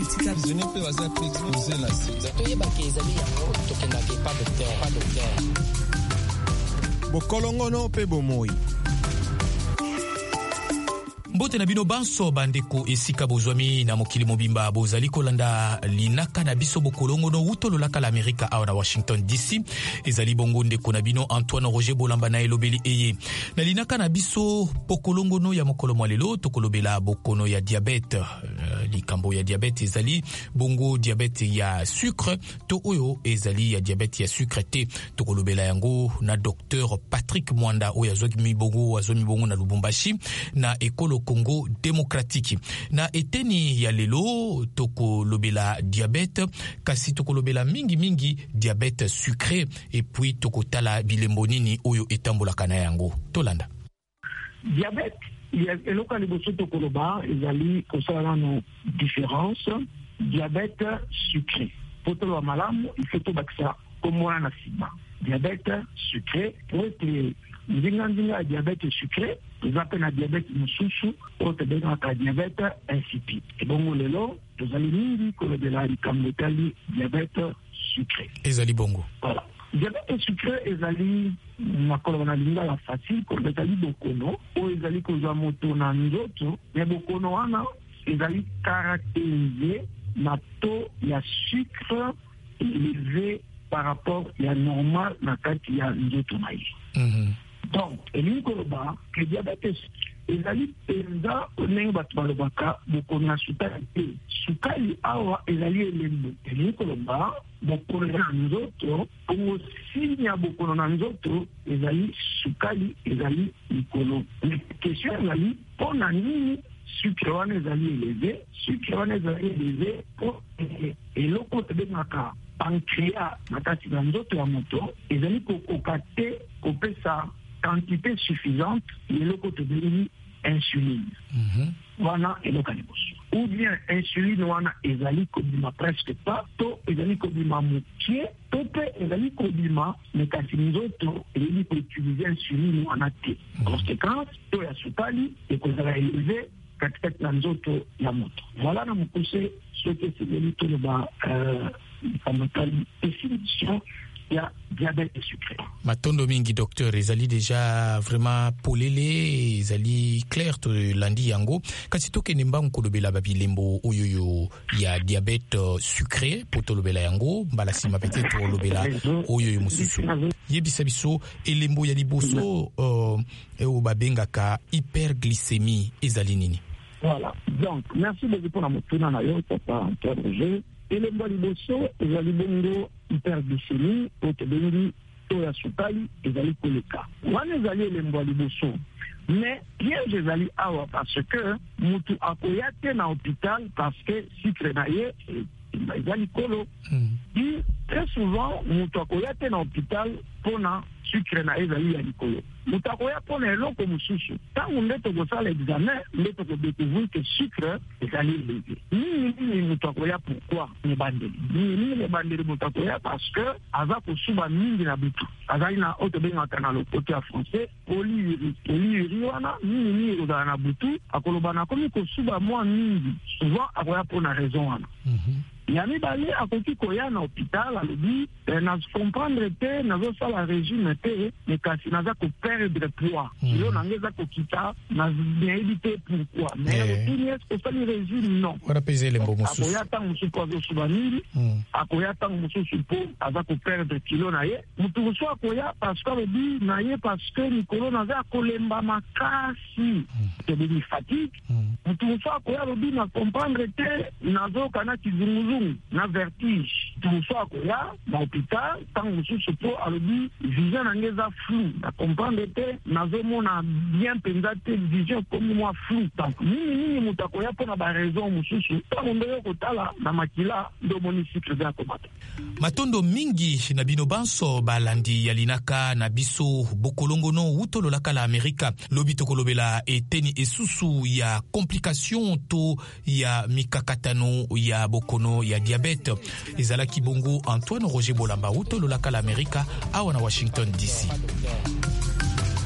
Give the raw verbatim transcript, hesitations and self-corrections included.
politika prisonnier pe baza pe expose na sida toyebaka ezali yango tokendaka epa docteur pa docteur bokolongono pe bomoi. Mbote na bino banso bandeko esika bozwami na mokili mobimba bozali kolanda linaka na biso bokolongono utololaka la Amerika awa na Washington D C ezali bongo ndeko na bino Antoine Roger Bolamba na elobeli eye na linaka na biso bokolongono ya mokolo mwalelo tokolobela bokono ya diabete uh, likambo ya diabete ezali bongo diabete ya sucre to oyo ezali ya diabete ya sucre te tokolobela yango na docteur Patrick Mwanda oyo azwaki mibongo azwaki mibongo na Lubumbashi na ekolo Congo démocratique na eteni ya lelo toko lobela diabète kasi toko lobela mingi mingi diabète sucré et puis toko tala bilembo nini oyo etambolaka na yango tolanda diabète ya eloka liboso toko loba ezali kosala no différence diabète sucré potolo malamu il faut to bakisa komona na sima diabète sucré pour être nzinga nzinga diabète sucré tozapena na diabète mususu oyo tobengaka diabète insipide ebongo lelo tozali mingi kolobela likambo etali diabète sucré ezali bongo voilà. Diabète sucré ezali makolo na lingala facile kolobela ezali bokono oyo ezali kozwa moto na nzoto me bokono wana ezali caractérisé na taux ya sucre élevé par rapport ya normal na kati ya nzoto na ye. mm-hmm. Donc, elingi koloba ke diabète ezali penza ndenge bato balobaka bokono na sukali te sukali awa ezali elembo elingi koloba bokono na nzoto bongo sini ya bokono na nzoto ezali sukali ezali likolo question ezali mpona nini sucre wana ezali élevé sucre wana ezali élevé po eloko tobengaka pancréas na kati na nzoto ya moto ezali kokoka te kopesa quantité suffisante eloko tobengi insuline. Mm-hmm. Wana eloko liboso. Ou bien insuline wana ezali kobima presque pas, to ezali kobima mokie, to pe ezali kobima mais kasi nzoto ezali koutiliser insuline wana te. Conséquence, to ya sukali ekozala élevé katikati na nzoto ya moto. Voilà na mokuse soki ezali toloba euh kamotali définition ya diabète sucré. Matondo mingi docteur ezali déjà vraiment polele ezali clair to landi yango kasi toke nembango kolobela babilembo oyoyo ya diabète sucré potolobela yango mbala sima peut-être olobela oyoyo mususu yebisa biso elembo ya liboso euh e babengaka hyperglycémie ezali nini. Voilà. Donc merci beaucoup pour la motuna na yo papa Antoine Roger. Elembo liboso ezali bongo hyperglycémie otebengi to ya sukali ezali koleka wana ezali elembo liboso mais piège ezali awa parce que mutu akoya te na hôpital parce que sucre na ye ezali kolo et très souvent mutu akoya te na hôpital pona sucre na ezali ya likolo mutu akoya pona eloko mosusu ntango nde tokosala examen nde tokodécouvrir que sucre ezali élevé nini nini mutu akoya pourquoi mibandeli nini nini mibandeli mutu akoya parce que aza kosuba mingi na butu azali na oyo tobengaka na lokoto ya français polyurie polyurie wana nini nini ekozala na butu akoloba nakomi kosuba mwa mingi souvent akoya mpona raison wana. Ya mibale akoki koya na hôpital alobi na comprendre te nazosala régime te mais kasi naza koperdre poids yo nanga eza kokita nayebi te pourquoi mais alobini est-ce osali régime non warapeza elembo mosusu akoya ntango mosusu po azosuba mingi akoya ntango mosusu po aza koperdre kilo na ye motu mosusu akoya parce que alobi na ye parce que mikolo naza kolemba makasi tobengi fatigue motu mosusu akoya alobi na comprendre te nazoka na kizunguzungu na vertige tumosusu akoya na hôpital ntango mosusu po alobi vision nange eza flou na comprendre te nazomona bien mpenza te vision komi mwa flou donc nini nini moto akoya mpona baraison mosusu ntango nde yo kotala na makila nde omoni sucre eza komata. Matondo mingi na bino banso balandi ya linaka na biso bokolongono utololaka la Amerika lobi tokolobela eteni esusu ya complication to ya mikakatano ya bokono ya diabète ezalaki bongo Antoine Roger Bolamba utololaka la Amerika awa na Washington D C.